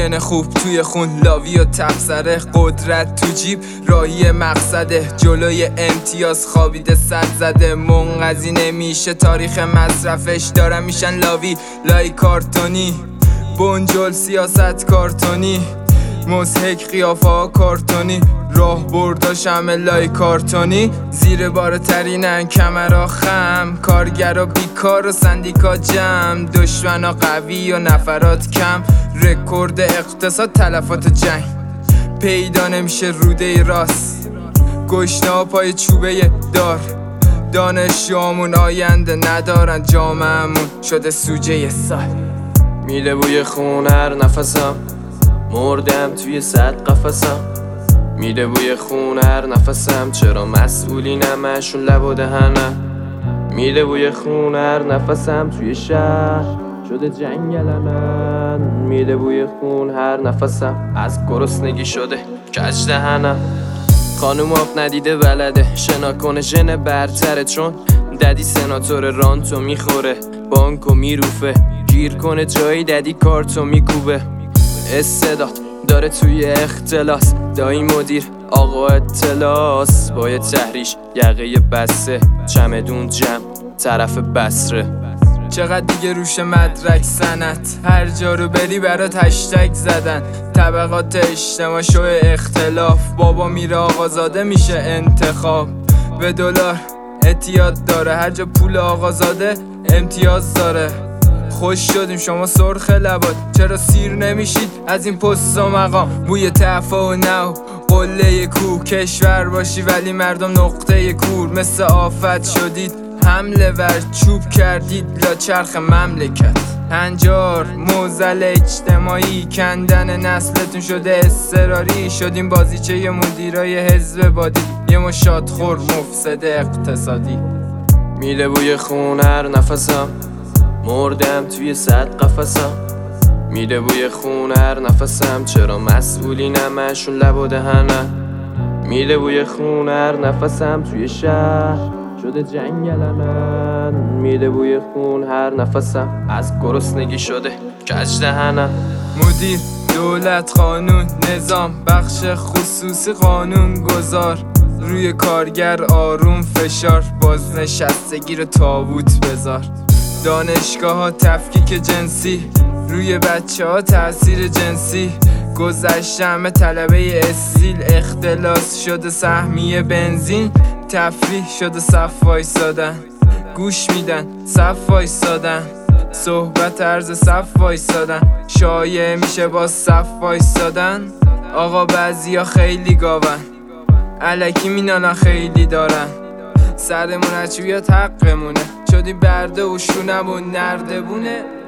ژن خوب توی خون، لاوی و تفسره، قدرت تو جیب، راهی مقصده، جلوی امتیاز خوابیده صد زده، منقضی نمیشه تاریخ مصرفش، دارن میشن لاوی لای کارتونی، بنجل سیاست کارتونی، مضحک قیافه ها کارتونی، راه برداش همه لای کارتونی، زیر بار ترینن کمرها خم، کارگرا بیکار و سندیکا جمع، دشمنا قوی و نفرات کم، رکورد اقتصاد تلفات جنگ، پیدا نمیشه روده راست، گشنه ها پای چوبه دار، دانشجوامون آینده ندارن، جامعه‌مون شده سوژه سال. میله بوی خون هر نفسم، مردم توی صد قفسم، میله بوی خون هر نفسم، چرا مسئولین همشون لب و دهنم، میله بوی خون هر نفسم، توی شهر شده جنگلمن، میله بوی خون هر نفسم، از گرسنگی شده کج دهنم، خانوم آب ندیده بلده شنا کنه ژن برتره، چون ددی سناتور رانتو میخوره، بانکو میروفه، گیر کنه جایی ددی کارتو میکوبه، استعداد داره توی اختلاس، دایی مدیر آقا اطلاس، با یه تحریش یقه بسته، چمدون جمع طرف بسره، چقدر دیگه روش مدرک سنت، هر جا رو بری برات هشتگ زدن، طبقات اجتماع شو اختلاف، بابا میره آقازاده میشه انتخاب، به دلار اعتیاد داره، هر جا پول آقازاده امتیاز داره، خوش شدیم شما سرخ لبات، چرا سیر نمیشید از این پست و مقام، بوی تعفا و نو قله کو، کشور باشی ولی مردم نقطه کور، مثل آفت شدید حمله ور چوب کردید لا چرخ مملکت، هنجار موزل اجتماعی، کندن نسلتون شده اضطراری، شدیم بازیچه مدیرای حزب بادی، یه مشات خور مفسد اقتصادی. میله بوی خون هر نفسم، مردم توی صد قفسم، میله بوی خون هر نفسم، چرا مسئولین همشون لب و دهنم، میله بوی خون هر نفسم، توی شهر شده جنگلمن، میله بوی خون هر نفسم، از گرسنگی شده کج دهنم، مدیر دولت قانون نظام، بخش خصوصی قانون گذار، روی کارگر آروم فشار، بازنشستگی رو تابوت بذار، دانشگاه ها تفکیک جنسی، روی بچه ها تأثیر جنسی، گذشته همه طلبه استیل، اختلاس شده سهمیه بنزین، تفریح شده صف وایسادن، گوش میدن صف وایسادن، صحبت عرض صف وایسادن، شایع میشه با صف وایسادن، آقا بعضیا خیلی گاون، الکی مینالن خیلی دارن، سرمون هرچی بیاد حقمونه، شدی برده و شونمون نردبونه.